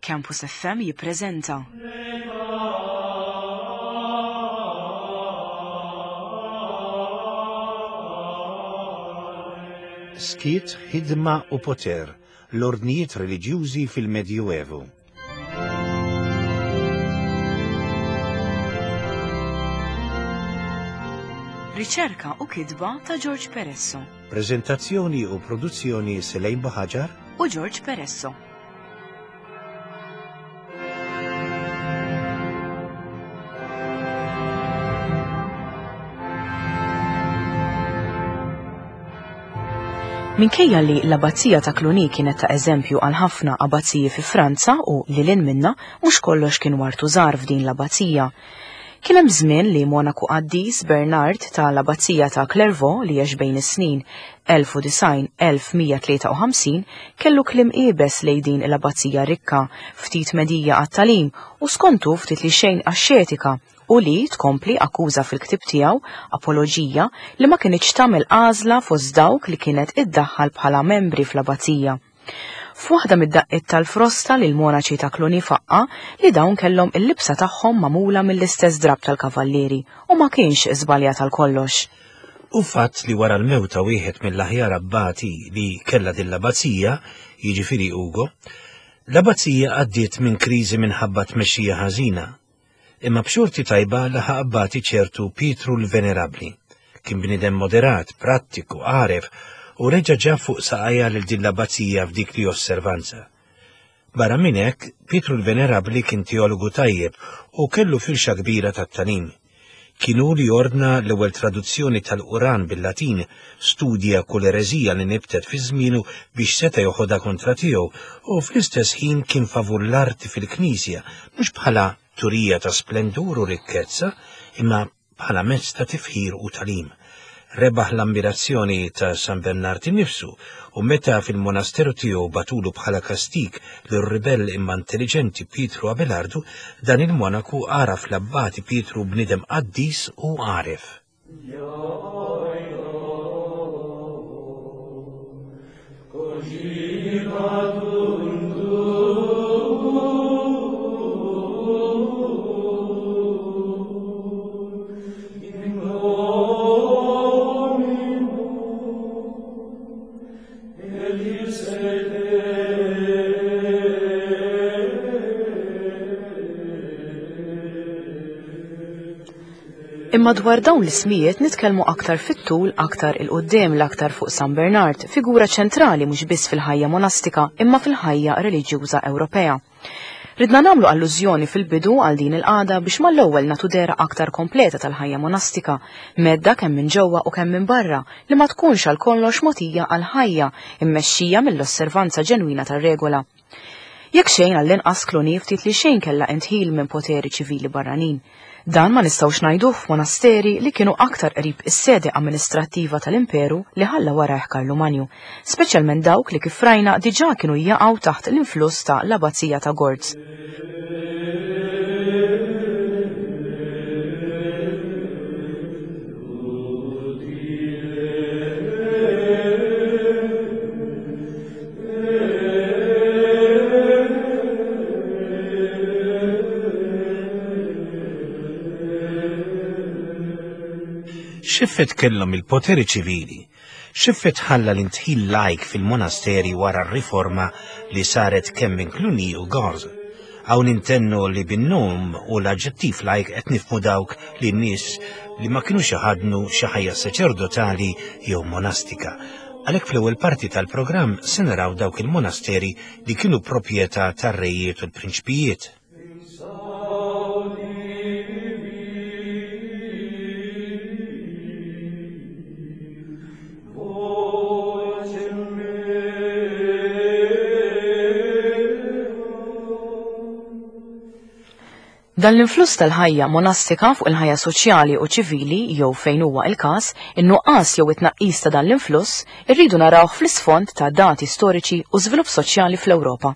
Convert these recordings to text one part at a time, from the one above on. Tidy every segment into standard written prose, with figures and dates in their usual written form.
Campus FM jippreżenta Skiet, ħidma u poter, l-ordnijiet reliġjużi fil-Medjuevu. riċerka u kitba ta' George Peresso. Prezentazzjoni u produzzjoni Selejn Baħaġar u George Peresso. Minkejja li l-abazzija ta' Cluny kienet ta' eżempju għal ħafna abazziji fi Franza u li lin minna mhux kollox kien wartu żgħar f'din l-abazzija. Kien hemm żmien li Monaku Qaddis Bernard tal-abazzija ta' Clairvaux li għex bejn is-snin 1900–1153 kellu kliem qiebes lejn din l-abazzija rikka, ftit medija għat-talim u skontu ftit li xejn axxetika u li tkompli akkuża fil-ktib tiegħu apoloġija li ma kienx tagħmel għażla fost dawk li kienet iddaħħal bħala membri fl-abazzija. F'waħda mid-daqqiet tal-frosta li l-monaċi ta' Cluny faqqa li dawn kellhom il-libsa tagħhom magħmula mill-istess drab tal-kavallieri u ma kienx iżbaljat għal kollox. U fatt li wara l-mewta wieħed mill-aħjar abbati li kellha din l-abazzija, jiġifieri Ugo, l-abazzija għaddiet minn kriżi minħabba tmexxija ħażina. Imma b'xorti tajba laħaq abbati ċertu Pietru l-Venerabbli. Kien bniedem moderat, prattiku, għaref u reġa' ġab fuq saqajja lil din l-abazzija f'dik li osservanza. Barra minn hekk, Pietru l-Venerabbli kien teologu tajjeb u kellu firxa kbira tat-talim. Kienu li ordna l-ewwel traduzzjoni tal-Quran bil-Latin, studja kull ereżija li nibtet fi żmienu biex seta' joħodha kontra tiegħu u fl-istess ħin kien favur l-arti fil-Knisja, mhux bħala turija ta' splendur u rikkezza, imma bħala mezz ta' tifħir u talim. Rebaħ l-ammirazzjoni ta' San Bernard innifsu u meta fil-monasteru tiegħu batulu bħala kastik lir-ribell imma intelligenti Pietru Abelardu, dan il-monaku għaraf l-abbati Pietru bniedem qaddis u għaref. Imma dwar dawn l-ismijiet nitkellmu aktar fit-tul aktar il-qudiem l-aktar fuq San Bernard, figura ċentrali mhux biss fil-ħajja monastika imma fil-ħajja reliġjuża Ewropea. Ridna nagħmlu allużjoni fil-bidu għal din il-qagħda biex mal-ewwel nagħtu dera aktar kompleta tal-ħajja monastika, medda kemm minn ġewwa u kemm minn barra li ma tkunx għal kollox mogħtija għal ħajja immexxija mill-osservanza ġenwina tar-regola. Jekk xejn għall-inqas Cluny ftit li xejn kellha intħil minn poteri ċivili barranin. Dan ma nistgħux ngħiduh f'monasteri li kienu aktar qrib is-sede amministrattiva tal-imperu li ħalla warajh Karlu Manju, speċjalment dawk li kif rajna diġà kienu jaqgħu taħt l-influss ta' l-abazzija ta' Gorz. Xiffet kellhom il-poteri ċivili, xiffet ħalla l-intħil lajk fil-monasteri wara r-riforma li saret kemm minn Cluny u Gorz. Hawn intennu li bin-nom u l-aġġettiv lajk qed nifhmu dawk li n-nies li ma kinux iħadnu xi ħajja saċerdotali jew monastika. Għalhekk fl-ewwel parti tal-programm se naraw dawk il-monasteri li kienu proprjetà tar-rejiet u l-prinċipijiet. Dan l-influss tal-ħajja monastika fuq il-ħajja soċjali u ċivili jew fejn huwa il-każ, in-nuqqas jew it-tnaqqis ta' dan l-influss irridu narawh fl-isfond ta' dati storiċi u żvilupp soċjali fl-Ewropa.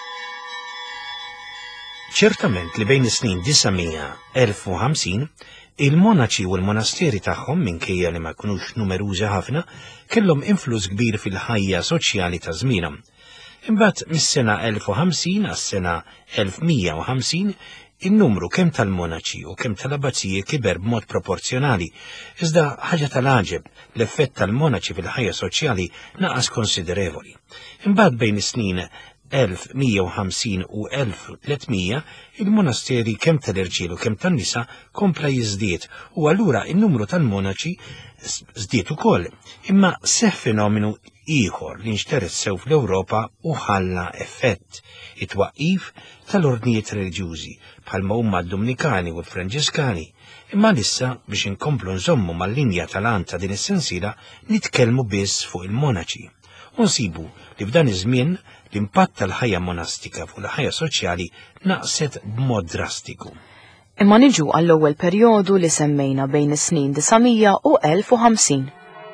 Ċertament li bejn is-snin 900–1050 Il-monaċi u l-monasteri tagħhom minkejja li ma jkunux numerużi ħafna kellhom influss kbir fil-ħajja soċjali ta' żmienhom. Imbagħad mis-sena 1050 għas-sena 1150 in-numru kemm tal-monaċi u kemm tal-abbaziji kiber b'mod proporzjonali, iżda ħaġa tal-għaġeb l-effett tal-monaċi fil-ħajja soċjali naqas konsiderevoli. Imbagħad bejn is-snin 1150 u 1300 il-monasteri kemm tal-irġiel u kemm tan-nisa kompla jiżdied u allura in-numru tal-monaċi żdied ukoll. Imma seħħ fenomenu ieħor li nxteress sew fl-Ewropa u ħalla effett it-twaqqif tal-ordnijiet reliġjużi bħalma huma d-Dominikani u l-Franġiskani. Imma issa biex inkomplu nżommu mal-linja tal-għan ta' din is-sensiela nitkellmu biss fuq il-monaċi. U nsibu li f'dan iż-żmien l-impatt tal-ħajja monastika fuq il-ħajja soċjali naqset b'mod drastiku. Imma niġu għall-ewwel perjodu li semmejna bejn is-snin 900 u 1050.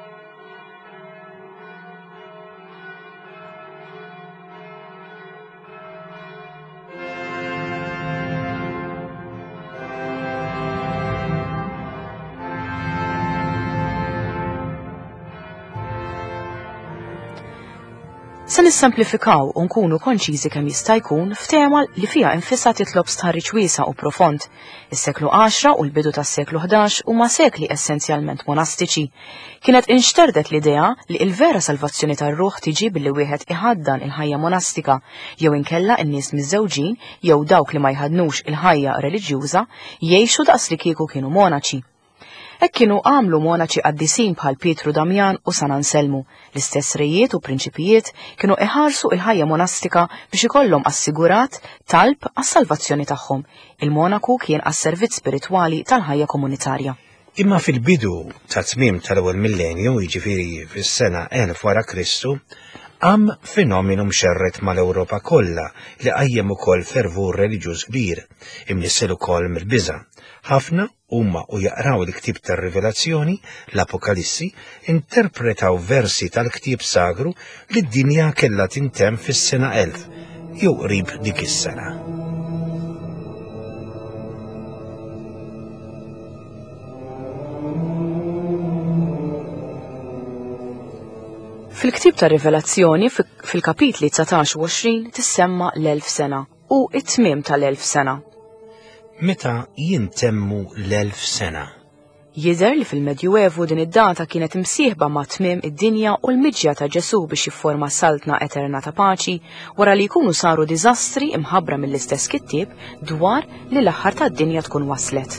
Se nissemplifikaw u nkunu konċiżi kemm jista' jkun f'tema li fiha infissa titlob stħarriġ wiesa' u profond. Is-seklu 10 u l-bidu tas-seklu 11 huma sekli essenzjalment monastiċi. Kienet inxterdet l-idea li l-vera salvazzjoni tar-ruħ tiġi billi wieħed iħaddan il-ħajja monastika, jew inkella n-nies miż-żewġin jew dawk li ma jħadnux il-ħajja reliġjuża jgħixu daqs li kieku kienu monaċi. Hekk kienu għamlu monaċi qaddisin bħal Pietru Damjan u San Anselmu. L-istess rejiet u prinċipijiet kienu iħarsu il-ħajja monastika biex ikollhom assigurat talb għas-salvazzjoni tagħhom. Il-monaku kien għas-servizz spiritwali tal-ħajja komunitarja. Imma fil-bidu ta' tmiem tal-ewwel millenju, jiġifieri fis-sena 1000 wara Kristu, għam fenomenu mxerret mal-Ewropa kollha li qajjem ukoll fervur reliġjuż kbir, imnissel ukoll mill-biża'. Ħafna huma u jaqraw il-ktieb tar-Rivelazzjoni, l-Apokalissi, interpretaw versi tal-ktieb sagru li d-dinja kellha tintemm fis-sena 1000, jew qrib dik is-sena. Fil-ktieb ta' Rivelazzjoni fil-kapitli 19 u 20 tissemma l-1000 sena u it-tmiem tal-1000 sena. Meta jintemmu l-1000 sena? Jidher li fil-Medjuevu din id-data kienet imsieħba ma' tmiem id-dinja u l-miġja ta' Ġesu biex jifforma saltna eterna ta' paċi wara li jkunu saru diżastri imħabbra mill-istess kittieb dwar li l-aħħar tad-dinja tkun waslet.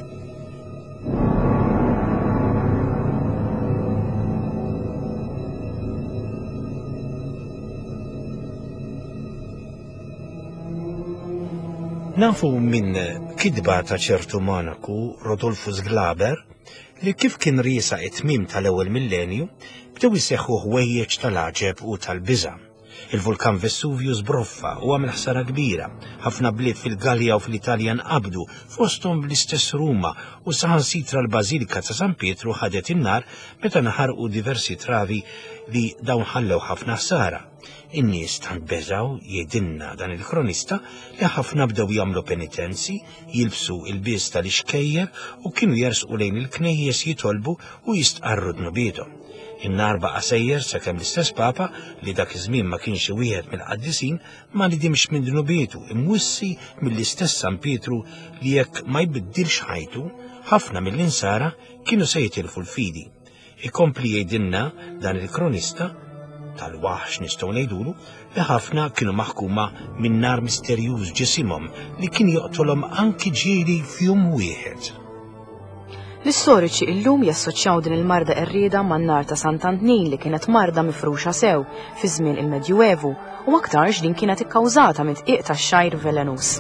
Nafu minn kidba ta' ċertu monaku Rodolfus Glaber li kif kien riesa it-tmiem tal-ewwel millenju bdew iseħħu ħwejjeġ tal-għaġeb u tal-biża'. Il-vulkan Vesuvius broffa u għamel ħsara kbira, ħafna bliet fil-Galja u fl-Italja nqabdu fosthom bl-istess Ruma u saħansitra l-Bażilika ta' San Pietru ħadet in-nar meta naħarqu diversi travi li dawn ħallew ħafna ħsara. In-nies tant beżaw jgħidilna dan il-kronista li ħafna bdew jagħmlu penitenzi, jilbsu il-biż tal-ixkejjer u kienu jersqu lejn il-knejjes jitolbu u jistqarru dnubietom. In-nar baqa' sejjer sakemm l-istess Papa li dak iż-żmien ma kienx wieħed mill-qaddisin ma nidimx minn dnubietu imwissi mill-istess San Pietru li jekk ma jbiddilx ħajtu ħafna mill-insara kienu se jitilfu l-fidi. Ikompli jgħidilna dan il-kronista tal-waħx nistgħu ngħidulu li ħafna kienu maħkuma minn nar misterjuż ġisimhom li kien joqtolhom anki ġieli f'jum wieħed. L-istoriċi illum jassoċjaw din il-marda qerrieda man-nar ta' Sant'Antnin li kienet marda mifruxa sew fi żmien il-Medjuevu u aktarx din kienet ikkawżata minn tqiq tax-xajr velenus.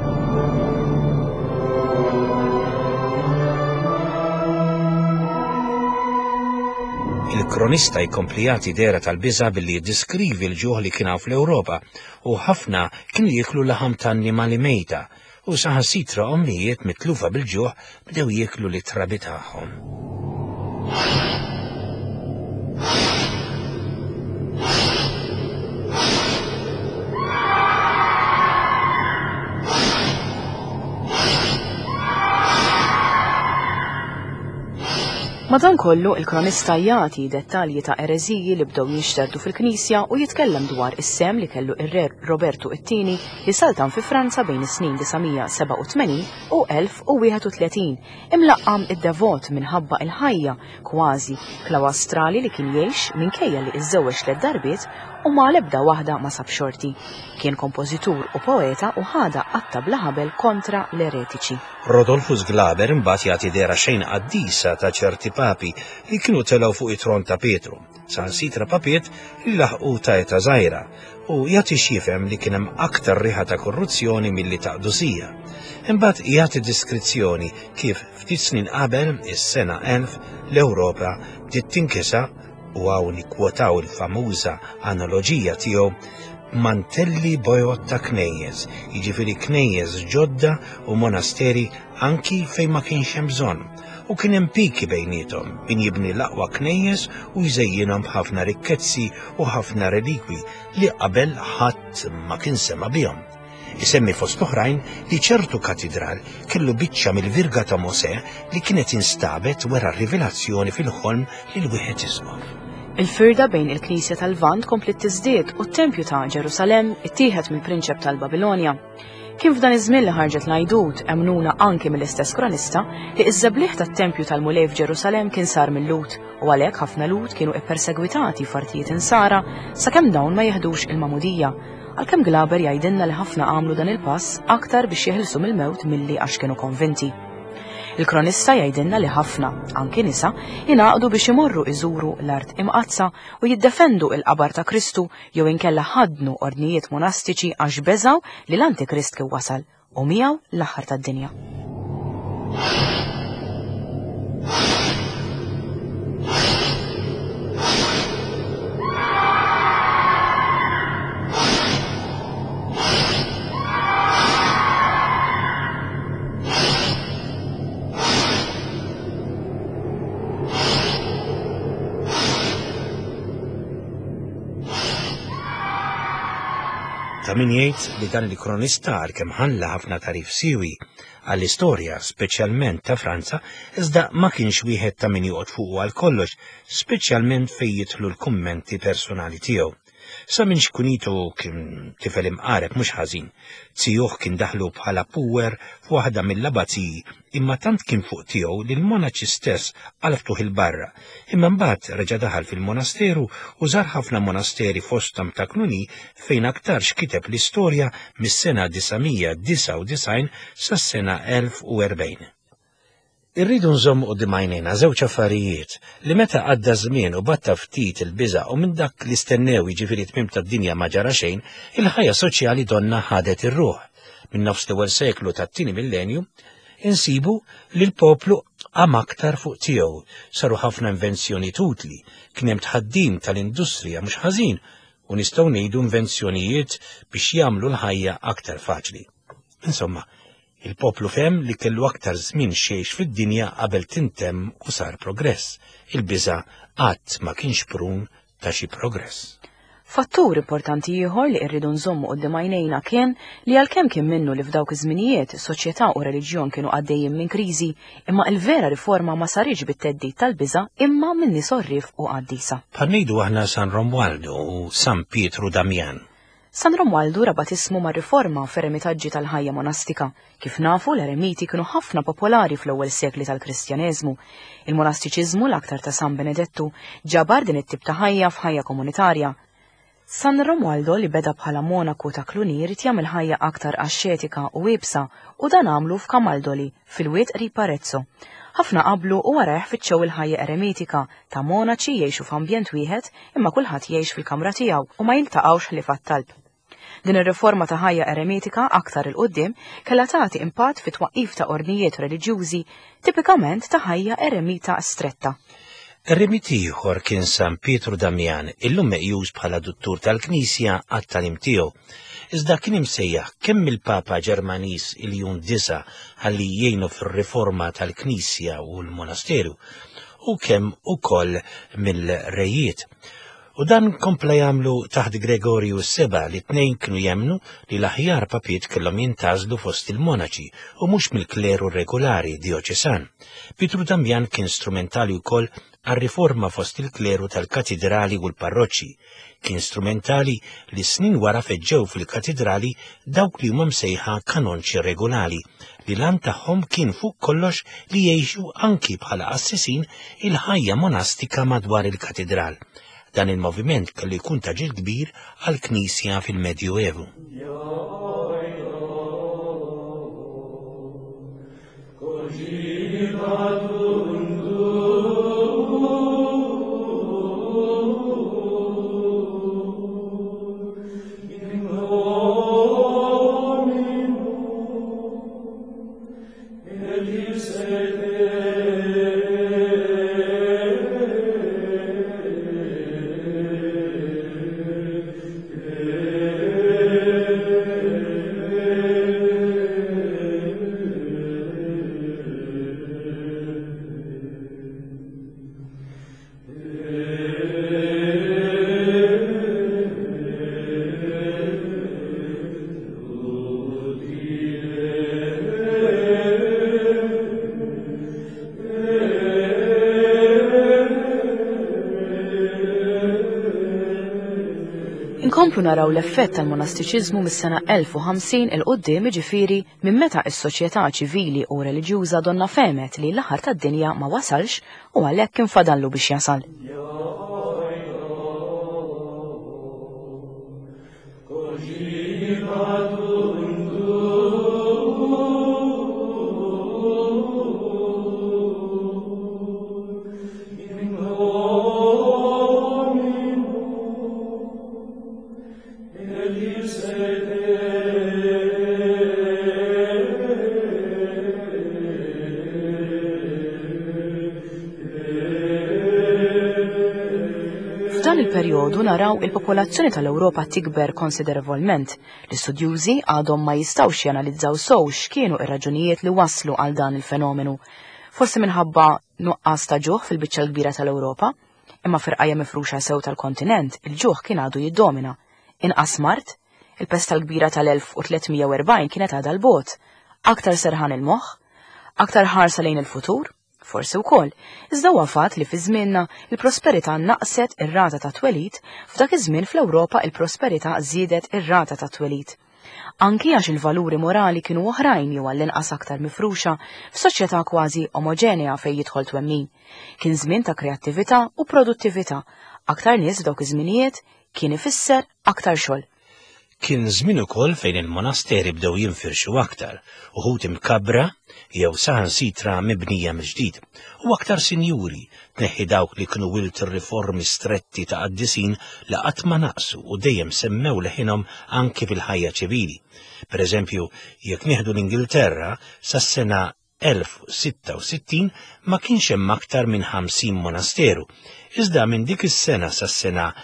Il-kronista jkompli jagħti dera tal-biża' billi jiddiskrivi l-ġuħ li kien hawn fl-Ewropa u ħafna kienu jieklu laħam ta' annimali mejta u saħansitra ommijiet mitlufa bil-ġuħ bdew jieklu l-trabi tagħhom. Madankollu il-kronista jagħti dettalji ta' ereżiji li bdew jinxterdu fil-Knisja u jitkellem dwar is-sem li kellu ir-Re Robertu II li saltan fi Franza bejn is-snin 987 u 1031, imlaqqam id-devot minħabba il-ħajja kważi klawastrali li kien jgħix minkejja li iżżewweġ tliet darbiet u ma l-ebda waħda ma sab xorti. Kien kompożitur u poeta u ħada qatta bla ħabel kontra l-eretiċi. Rodolfus Glaber imbagħad jagħti dera xejn qaddisa ta' ċerti papi li kienu telgħu fuq it-tron ta' Petru, sansitra papiet li laħqu ta' eta żgħira u jagħti x'jifhem li kien hemm aktar riħa ta' korruzzjoni milli ta' qdusija. Imbagħad jagħti diskrizzjoni kif ftit snin qabel is-sena 1000 l-Ewropa bdiet tinkisa u hawn ikkwotaw il-famuża analoġija tiegħu mantelli bojot ta' knejjeż, jiġifieri knejjeż ġodda u monasteri anki fejn ma kienx hemm bżonn. U kien hemm piki bejniethom min jibni l-aqwa knejjeż u jżejjinhom b'ħafna rikkezzi u ħafna relikwi li qabel ħadd ma kien sema bihom. Isemmi fost oħrajn li ċertu katedral kellu biċċa mill-Virga ta' Mosè li kienet instabet wara r-rivelazzjoni fil-ħolm li l-wieħed isqof. Il-firda bejn il-Knisja tal-Vant komplet tiżdied u t-Tempju ta' Ġerusalemm ittieħed mill-Prinċep tal-Babilonja. Kien f'dan iż-żmien li ħarġet l-għajdut emnuna anke mill-istess kronista li iż-żebliħ tat-Tempju tal-Mulej f'Ġerusalemm kien sar mill-Lut u għalhekk ħafna Lut kienu ippersegwitati f'artijiet insara sakemm dawn ma jeħdux il-mamudija. Għalkemm Glaber jgħidilna li ħafna għamlu dan il-pass aktar biex jeħilsu mill-mewt milli għax kienu konvinti. Il-kronista jgħidilna li ħafna, anki nisa, jingħaqdu biex imorru iżuru l-art imqazza u jiddefendu il-qabar ta' Kristu jew inkella ħadnu ordnijiet monastiċi għax beżaw li l-Antikrist kien wasal u miegħu l-aħħar tad-dinja. Ta' min jgħid li dan il-kronista għalkemm ħalla ħafna tarif siwi għall-istorja speċjalment ta' Franza, iżda ma kienx wieħed ta' min joqgħod fuqu għal kollox, speċjalment fejn jidħlu l-kummenti personali tiegħu. Sa minn xkunitu kien tifel imqareb mhux ħażin. Tieħuh kien daħlu bħala puwer f'waħda mill-abaziji, imma tant kien fuq tiegħu li l-monaċi stess għalftuh il-barra. Imma mbagħad reġa' daħal fil-monasteru u żar ħafna monasteri fosthom ta' Cluny fejn aktar x'kiteb l-istorja mis-sena 999 sas-sena 1040. Irridu nżomm quddiem għajnejna żewġ affarijiet li meta għadda żmien u batta ftit il-biża' u minn dak li stennew jiġifieri tmiem tad-dinja ma ġara xejn, il-ħajja soċjali donna ħadet ir-ruħ. Minn nofs l-ewwel seklu tat-tieni millenju insibu li l-poplu qam aktar fuq tiegħu, saru ħafna invenzjoni utli, kien hemm tħaddim tal-industrija mhux ħażin u nistgħu ngħidu invenzjonijiet biex jagħmlu l-ħajja aktar faċli. Insomma, il-poplu fehem li kellu aktar żmien xejx fid-dinja qabel tintemm u sar progress. Il-biża' qatt ma kienx prun ta' xi progress. Fattur importanti ieħor li rridu nżommu quddiem għajnejna kien li għalkemm kien minnu li f'dawk iż-żminijiet soċjetà u reliġjon kienu għaddejjin minn kriżi, imma l-vera riforma ma saritx bit-teddid tal-biża' imma minn nies orrif u qaddisa. Bħal ngħidu aħna San Romualdo u San Pietru Damjan. San Romualdo rabat ismu ma' riforma f'eremitaġġi tal-ħajja monastika. Kif nafu l-eremiti kienu ħafna popolari fl-ewwel sekli tal-Kristjaneżmu. Il-monastiċiżmu l-aktar ta' San Benedettu ġabar din it-tip ta' ħajja f'ħajja komunitarja. San Romualdo li beda bħala monaku ta' Cluny rid jagħmel ħajja aktar axxetika u wiebsa u dan għamlu f'Camaldoli fil-wied qrib Arezzo. Ħafna qablu u wara jħfittxew il-ħajja eremitika ta' monaċi jgħixu f'ambjent wieħed imma kulħadd jgħix fil-kamra tiegħu u ma jiltaqgħux ħlief għat-talb. Din ir-riforma ta' ħajja eremitika aktar il-qudiem kellha tagħti impatt fit-twaqqif ta' ordnijiet reliġjużi tipikament ta' ħajja eremita stretta. Eremit ieħor kien San Pietru Damjan, illum meqjus bħala duttur tal-Knisja għat-talim tiegħu. Iżda kien imsejjaħ kemm il-Papa Ġermaniż il-Jun disa ħalli jgħinu fir-riforma tal-Knisja u l-Monasteru u kemm ukoll mill-rejiet. U dan kompla jagħmlu taħt Gregorju s-7 li t-tnejn kienu jemnu li l-aħjar papiet kellhom jintażlu fost il-monaċi u mhux mill-kleru regolari dioċesan. Pietru Dambjan kien strumentali wkoll għar-riforma fost il-kleru tal-katedrali u l-parroċċi. Kien strumentali li snin wara feġġew fil-katedrali dawk li huma msejħa kanonċi regolari li lan tagħhom kien fuq kollox li jgħixu anki bħala assisin il-ħajja monastika madwar il-katedral. Dan il-moviment kellu jkun taġil kbir għal-Knisja fil-Medju Evu. Inkomplu naraw l-effett tal-monastiċiżmu mis-sena 1050 il-qoddim ġifieri minn meta s-soċjetà ċivili u reliġjuża donna femet li l-aħħar tad-dinja ma wasalx u għalhekk kien fadallu biex jasal. F'dan il-perjodu naraw il-popolazzjoni tal-Ewropa tikber konsiderevolment. L-istudjużi għadhom ma jistawx janalizzaw sew x'kienu ir-raġunijiet li waslu għal dan il-fenomenu. Forsi minħabba nuqqas ta' ġuħ fil-biċċa l-kbira tal-Ewropa, imma firqajja mifruxa sew tal-kontinent, il-ġuħ kien għadu jiddomina. Inqas mart, il-pest tal-kbira tal-1340 kienet għadha l-bot, aktar serħan il-moħħ, aktar ħarsa lejn il-futur, forsi wkoll, iżda huwa fatt li fi żmienna il-prosperità naqset ir-rata ta' twelid, f'dak iż-żmien fl-Ewropa il-prosperità żiedet ir-rata ta' twelid. Anki għax il-valuri morali kienu oħrajn jew għall-inqas aktar mifruxa f'soċjetà kważi omoġenea fejn jidħol twemmin. Kien żmien ta' kreattività u produttività. Aktar nies f'dawk iż-żminijiet kien ifisser aktar xogħol. Kien żmien ukoll fejn il-monasteri bdew jinfirxu aktar, uħud imkabbra jew saħansitra mibnija mill-ġdid, u aktar sinjuri tneħħi dawk li kienu wilt ir-riformi stretti ta' qaddisin li qatt ma naqsu u dejjem semmew leħinhom anke fil-ħajja ċivili. Pereżempju, jekk nieħdu l-Ingilterra sas-sena 1066 ma kienx hemm aktar minn 50 monasteru, iżda minn dik is-sena sas-sena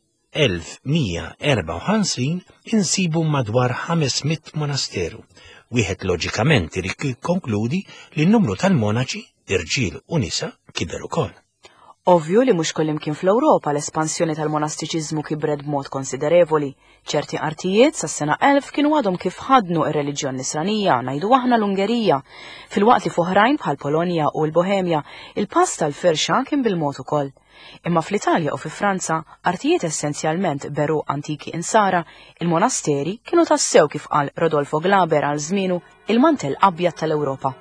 1154 insibu madwar 500 monasteru. Wieħed loġikament irid jikkonkludi li n-numru tal-monaċi, irġiel u nisa, kiber ukoll. Ovvju li mhux kullimkien fl-Ewropa l-espansjoni tal-monastiċiżmu kibret b'mod konsiderevoli. ċerti artijiet sas-sena 1000 kienu għadhom kif ħadnu ir-reliġjon nisranija, ngħidu aħna l-Ungerija. Filwaqt li f'oħrajn bħal Polonja u l-Bohemja, il-pass tal-firxa kien bil-mod ukoll. Imma fl-Italja u fi Franza, artijiet essenzjalment beru antiki insara, il-monasteri kienu tassew kif qal Rodolfo Glaber għal żmienu il-mantel abjad tal-Ewropa.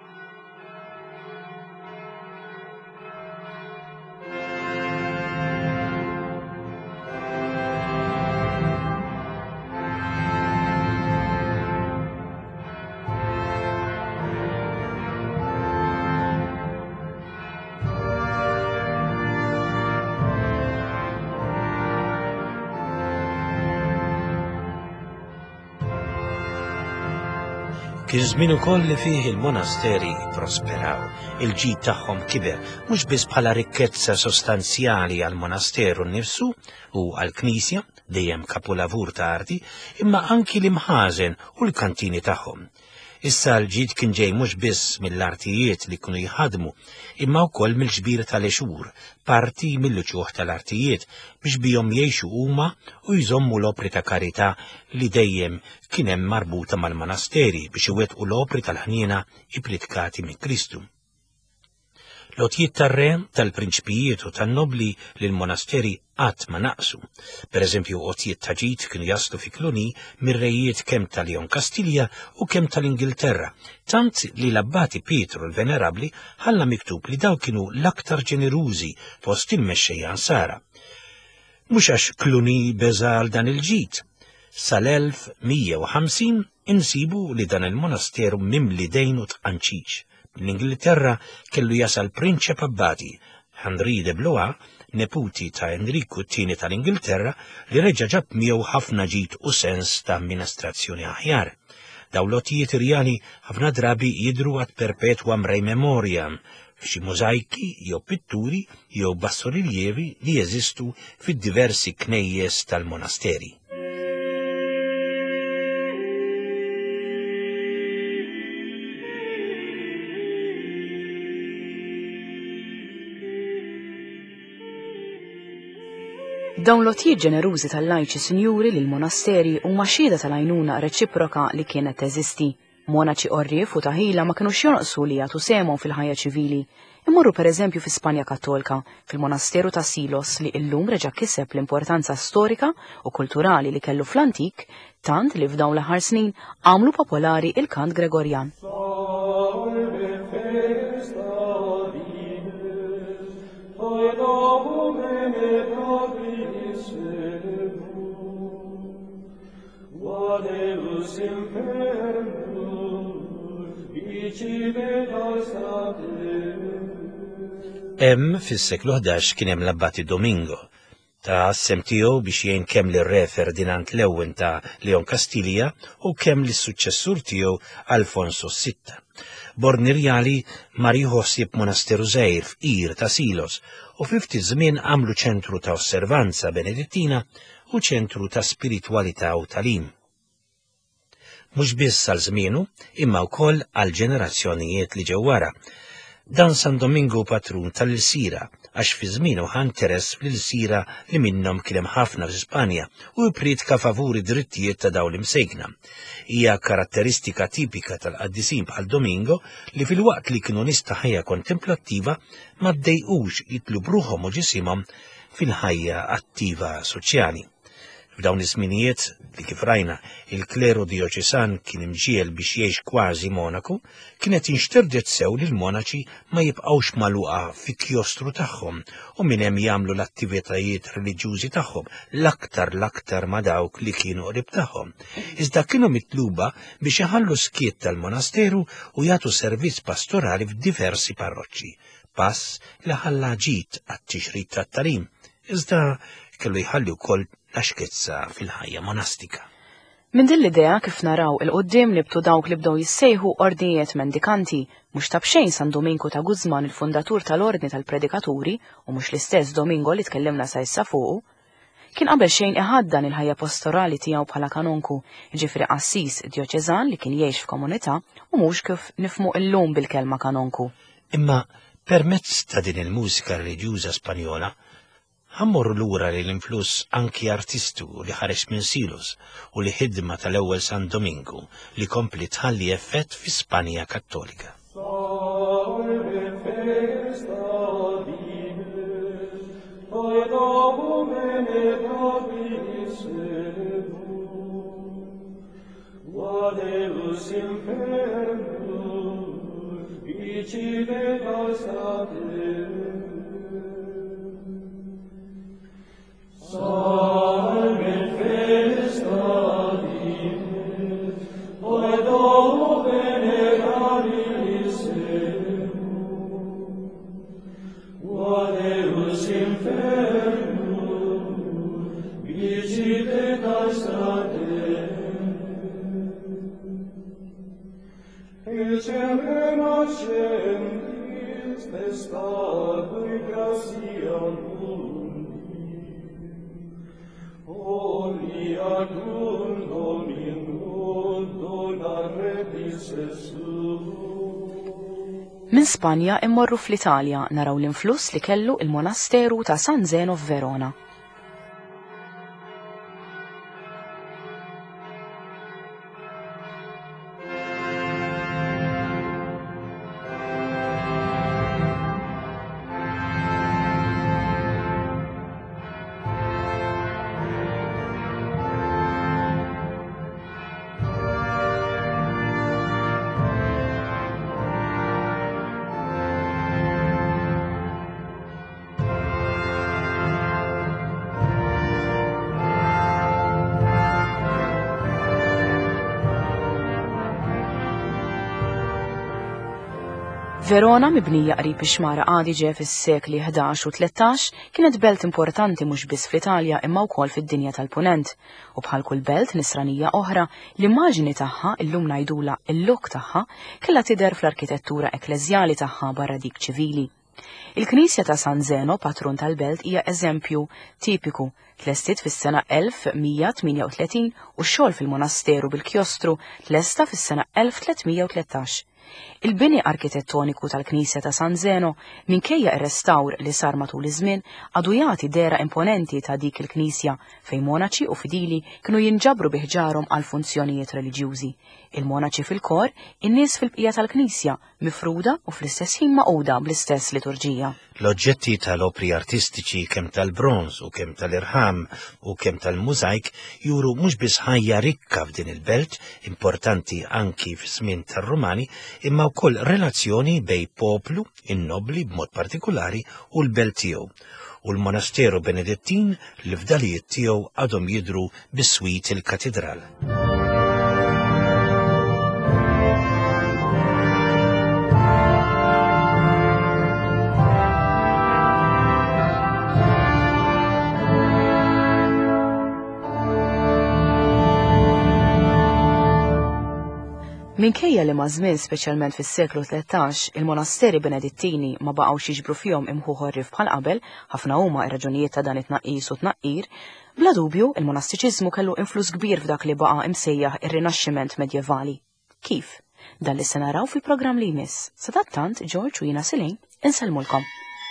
Kien żmien ukoll li fih il-monasteri prosperaw, il-ġid tagħhom kiber, mhux biss bħala rikkezza sostanzjali għall-monasteru nnifsu u għall-Knisja, dejjem kapolavur ta' arti, imma anki l-imħażen u l-kantini tagħhom. Issa l-ġid kien ġej mhux biss mill-artijiet li kienu jħadmu, imma wkoll mill-ġbir tal-Exur, parti mill-ċuħ tal-artijiet biex bihom jgħixu huma u jżommu l-opri ta' karità li dejjem kien hemm marbuta mal-monasteri biex iwettqu l-opri tal-ħniena ipplitkati minn Kristu. Lotjiet tar-re, tal-prinċipijiet u tan-nobli li l-monasteri qatt ma naqsu. Pereżempju qotjiet ta' ġid kienu jaslu fi Cluny mir-rejiet kemm tal-Leon Kastilja u kemm tal-Ingilterra, tant li l-abbati Pietru l-Venerabli ħalla miktub li daw kienu l-aktar ġenerużi fost il-mexxejja ansara. Mhux għax Cluny beża għal dan il-ġid. Sal-1150 insibu li dan il-monasteru mimli dejn u tqanċiċ. L-Ingilterra kellu jasal prinċep abbati, Henri de Blois, neputi ta' Enriku II tal-Ingilterra, li reġa' ġab miegħu ħafna ġid u sens ta' amministrazzjoni aħjar. Daw lotjiet Irjani ħafna drabi jidru għad perpetwam rei memoriam, f'xi mużajki jew pitturi jew bassoriljevi li jeżistu fid-diversi knejjes tal-monasteri. Dawn lotjiet ġenerużi tal-lajċi sinjuri li l-monasteri huma xhieda tal-għajnuna reċiproka li kienet teżisti. Monaċi qorrief u taħila ma kinux jonqsu li jagħtu semhom fil-ħajja ċivili. Immorru pereżempju fi Spanja Kattolika, fil-monasteru ta' Silos li llum reġa' kiseb l-importanza storika u kulturali li kellu fl-antik, tant li f'dawn l-aħħar snin għamlu popolari il-kant Gregorjan. Hemm fis-seklu 11 kien hemm l-Abbati Domingo ta' assem tiegħu biex jgħin kemm lir-re Ferdinand l-ewwel ta' Leon Kastilja u kemm lis-suċċessur tiegħu Alfonso VI. Bornirjali mar jħossib monasteru żgħir f'Qir ta' Silos u fi ftit żmien għamlu ċentru ta' osservanza benedittina u ċentru ta' spiritwalità u tagħlim. Mhux biss għal żmienu, imma wkoll għal ġenerazzjonijiet li ġew wara. Dan San Domingo patrun tal-Ilsira, għax fi żmienu ħa interess fl-Ilsira li minnhom kien hemm ħafna f'Ispanja u jpritka favuri drittijiet ta' dawn l-imsejkna. Hija karatteristika tipika tal-qaddisin bħal Domingo li fil-waqt li kienu nista' ħajja kontemplattiva ma ddejqux jitlu bruħhom u ġisimhom fil-ħajja attiva soċjali. F'dawn iż-żminijiet li kif rajna il-kleru dioċesan kien imġiel biex jgħix kważi monaku, kienet inxterġet sew li l-monaċi ma jibqgħux magħluqa fi kjostru tagħhom u minn hemm jagħmlu l-attivitajiet reliġjużi tagħhom l-aktar ma dawk li kienu qrib tagħhom. Iżda kienu mitluba biex iħallu skiet tal-monasteru u jagħtu servizz pastorali f'diversi parroċċi, pass li ħalla ġid għat-tixrid tat-tagħlim. Iżda kellu jħalli wkoll l-għaxkezza fil-ħajja monastika. Min din l-idea kif naraw il-qoddim li btu dawk li bdew jissejħu ordnijiet mendikanti, mhux tabxejn San Domingo ta' Guzman il-fundatur tal-Ordni tal-Predikaturi u mhux l-istess Domingo li tkellimna sa issa fuqu, kien qabel xejn iħaddan il-ħajja pastorali tiegħu bħala kanonku, ġifri qassis dioċeżan li kien jgħix f'komunità u mhux kif nifmu llum bil-kelma kanonku. Imma permezz ta' din il-mużika reliġjuża Spanjola ħammorru lura li l-influss anki artistu li ħareġ minn Silos u li ħidma tal-ewwel San Domingo li kompli tħalli effett fi Spanja Kattolika. Minn Spanja immorru fl-Italja naraw l-influss li kellu il-monasteru ta' San Zeno f'Verona. Verona mibnija qrib ix-xmara Adige fis-sekli 11 u 13 kienet belt importanti mhux biss fl-Italja imma wkoll fid-dinja tal-Punent. U bħal kull belt nisranija oħra, l-immaġini tagħha illum ngħidula l-luk tagħha kellha tidher fl-arkitettura ekleżjali tagħha barra dik ċivili. Il-Knisja ta' San Zeno, patrun tal-belt, hija eżempju tipiku. Tlestit fis-sena 1138 u x-xogħol fil-monasteru bil-kjostru tlesta fis-sena 1313. Il-bini arkitettoniku tal-Knisja ta' San Zeno minkejja ir-restawr li sar matul iż-żmien għadu jagħti dera imponenti ta' dik il-Knisja fejn monaċi u fidili kienu jinġabru biħġarhom għal funzjonijiet reliġjużi. Il-monaċi fil-kor, in-nies fil-bqija tal-Knisja mifruda u fl-istess ħin maquda bl-istess liturġija. L-oġġetti tal-opri artistiċi kemm tal-bronz u kemm tal-irħam u kemm tal-mużajk juru mhux biss ħajja rikka f'din il-belt, importanti anki fis-żmien tar-Rumani, imma wkoll relazzjoni bej poplu, in-nobli b'mod partikulari u l-belt tiegħu. U l-monasteru Benedettin li fdalijiet tiegħu għadhom jidhru bis-swit il-katedral. Minkejja li ma' żmien speċjalment fis-seklu 13 il-monasteri Benedettini ma baqgħux jiġbru fihom imħuħ ħorrif bħal qabel, ħafna huma r-raġunijiet ta' dan it-tnaqqis u tnaqqir, bla dubju il-monastiċiżmu kellu influss kbir f'dak li baqa' imsejjaħ ir-Rinaxximent Medjevali. Kif? Dan li se naraw fil-programm li jmiss. Sadattant George u jiena Silejn insellmulkom.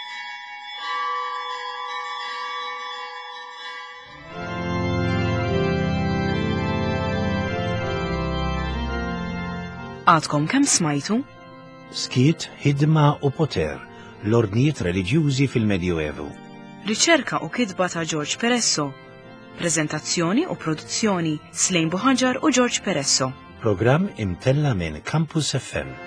Għadkom kemm smajtu? Skiet, ħidma u poter, l-ordnijiet reliġjużi fil-Medjuevu. Riċerka u kitba ta' George Peresso. Preżentazzjoni u produzzjoni Silejn Buħaġar u George Peresso. Programm imtella minn Campus FM.